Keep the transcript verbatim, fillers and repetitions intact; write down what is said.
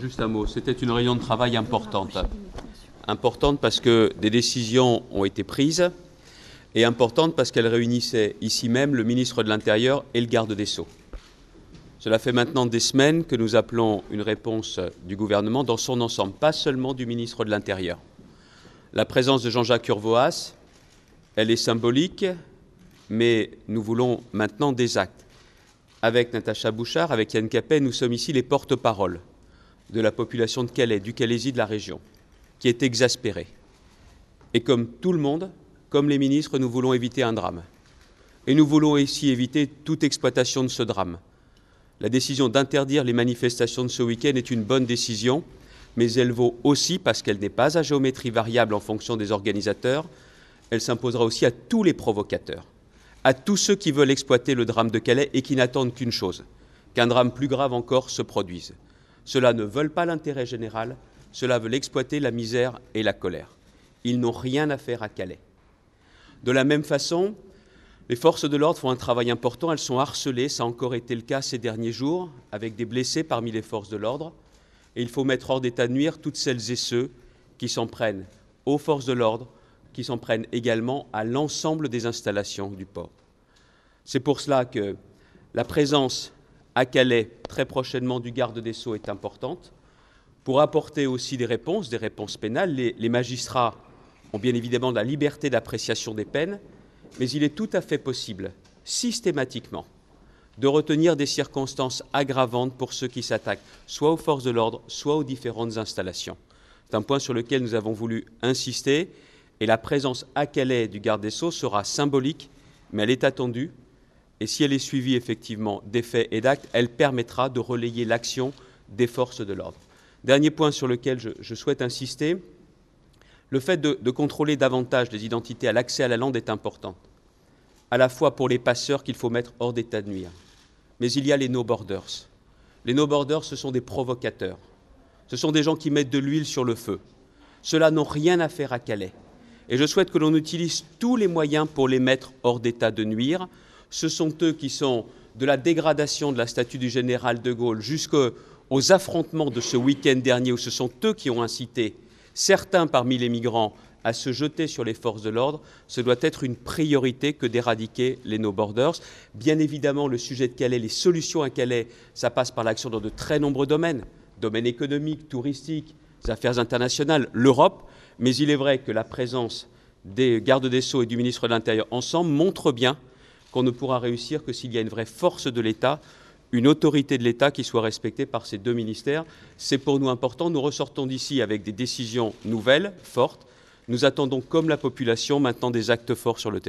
Juste un mot. C'était une réunion de travail importante. Importante parce que des décisions ont été prises et importante parce qu'elle réunissait ici même le ministre de l'Intérieur et le garde des Sceaux. Cela fait maintenant des semaines que nous appelons une réponse du gouvernement dans son ensemble, pas seulement du ministre de l'Intérieur. La présence de Jean-Jacques Urvoas, elle est symbolique, mais nous voulons maintenant des actes. Avec Natacha Bouchard, avec Yann Capet, nous sommes ici les porte-paroles de la population de Calais, du Calaisis, de la région, qui est exaspérée. Et comme tout le monde, comme les ministres, nous voulons éviter un drame. Et nous voulons aussi éviter toute exploitation de ce drame. La décision d'interdire les manifestations de ce week-end est une bonne décision, mais elle vaut aussi, parce qu'elle n'est pas à géométrie variable en fonction des organisateurs, elle s'imposera aussi à tous les provocateurs, à tous ceux qui veulent exploiter le drame de Calais et qui n'attendent qu'une chose, qu'un drame plus grave encore se produise. Ceux-là ne veulent pas l'intérêt général, ceux-là veulent exploiter la misère et la colère. Ils n'ont rien à faire à Calais. De la même façon, les forces de l'ordre font un travail important, elles sont harcelées, ça a encore été le cas ces derniers jours, avec des blessés parmi les forces de l'ordre. Et il faut mettre hors d'état de nuire toutes celles et ceux qui s'en prennent aux forces de l'ordre, qui s'en prennent également à l'ensemble des installations du port. C'est pour cela que la présence à Calais, très prochainement, du garde des Sceaux est importante, pour apporter aussi des réponses, des réponses pénales. Les, les magistrats ont bien évidemment la liberté d'appréciation des peines, mais il est tout à fait possible, systématiquement, de retenir des circonstances aggravantes pour ceux qui s'attaquent, soit aux forces de l'ordre, soit aux différentes installations. C'est un point sur lequel nous avons voulu insister, et la présence à Calais du garde des Sceaux sera symbolique, mais elle est attendue, et si elle est suivie effectivement des faits et d'actes, elle permettra de relayer l'action des forces de l'ordre. Dernier point sur lequel je, je souhaite insister, le fait de, de contrôler davantage les identités à l'accès à la lande est important, à la fois pour les passeurs qu'il faut mettre hors d'état de nuire, mais il y a les no-borders. Les no-borders, ce sont des provocateurs, ce sont des gens qui mettent de l'huile sur le feu. Ceux-là n'ont rien à faire à Calais, et je souhaite que l'on utilise tous les moyens pour les mettre hors d'état de nuire. Ce sont eux qui sont de la dégradation de la statue du général de Gaulle jusqu'aux affrontements de ce week-end dernier, où ce sont eux qui ont incité certains parmi les migrants à se jeter sur les forces de l'ordre. Ce doit être une priorité que d'éradiquer les no-borders. Bien évidemment, le sujet de Calais, les solutions à Calais, ça passe par l'action dans de très nombreux domaines, domaines économiques, touristiques, affaires internationales, l'Europe, mais il est vrai que la présence des gardes des Sceaux et du ministre de l'Intérieur ensemble montre bien qu'on ne pourra réussir que s'il y a une vraie force de l'État, une autorité de l'État qui soit respectée par ces deux ministères. C'est pour nous important. Nous ressortons d'ici avec des décisions nouvelles, fortes. Nous attendons, comme la population, maintenant des actes forts sur le terrain.